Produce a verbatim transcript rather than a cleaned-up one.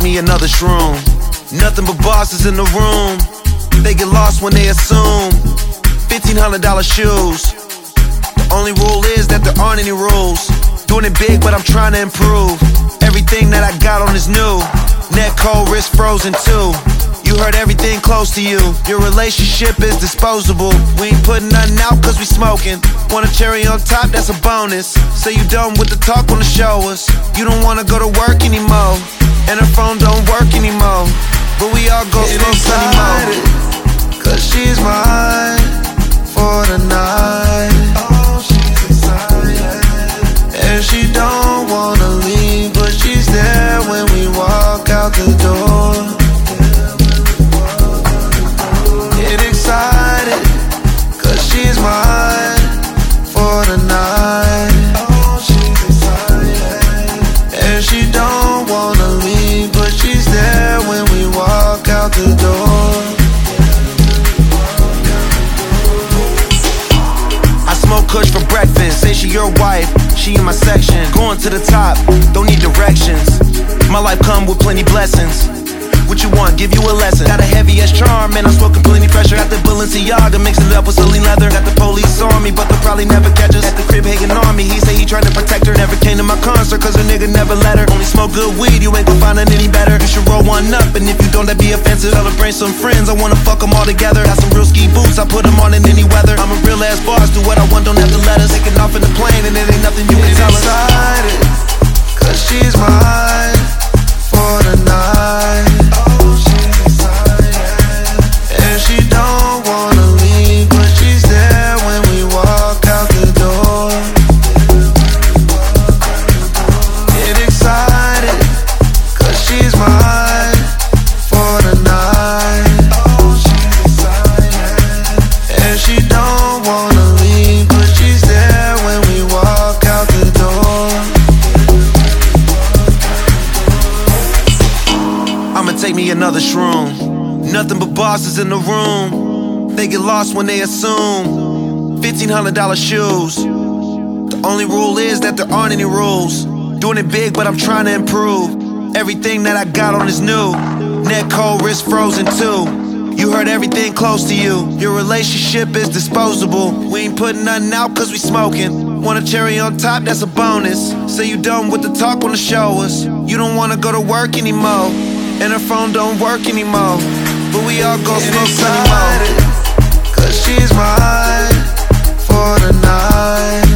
take me another shroom. Nothing but bosses in the room. They get lost when they assume fifteen hundred dollar shoes. The only rule is that there aren't any rules. Doing it big, but I'm trying to improve. Everything that I got on is new. Neck cold, wrist frozen too. You heard everything close to you. Your relationship is disposable. We ain't putting nothing out cause we smoking. Want a cherry on top, that's a bonus. Say you done with the talk, wanna show us. You don't wanna go to work anymore, and her phone don't work anymore. But we all go slow sunny mode. Cause she's mine for the night. Oh, she's excited. And she don't wanna leave, but she's there when we walk out the door. She's mine for the night. Oh, she's excited. And she don't wanna leave, but she's there when we walk out the door. I smoke kush for breakfast. Say she your wife, she in my section. Going to the top, don't need directions. My life come with plenty blessings. What you want, give you a lesson. Got a heavy ass charm, and I'm smoking plenty pressure. Got the Balenciaga, mixing it up with Celine leather. Got the police on me, but they'll probably never catch us. At the crib hating on me, he say he trying to protect her. Never came to my concert, cause a nigga never let her. Only smoke good weed, you ain't gon' find it any better. You should roll one up, and if you don't, that be offensive. I'll bring some friends, I wanna fuck them all together. Got some real ski boots, I put them on in any weather. I'm a real ass boss, do what I want, don't have to let us. Taking off in the plane, and it ain't nothing you can tell us. Excited, cause she's mine for the night. She don't wanna leave, but she's there when we walk out the door. Get excited, cause she's mine for the night. Oh, she's excited. And she don't wanna leave, but she's there when we walk out the door. I'ma take me another shroom. Nothing but bosses in the room. They get lost when they assume fifteen hundred dollar shoes. The only rule is that there aren't any rules. Doing it big, but I'm trying to improve. Everything that I got on is new. Neck cold, wrist frozen too. You heard everything close to you. Your relationship is disposable. We ain't putting nothing out cause we smoking. Want a cherry on top, that's a bonus. Say you done with the talk, wanna show us. You don't wanna go to work anymore, and her phone don't work anymore. But we all go slow sunny mode. Cause she's mine for the night.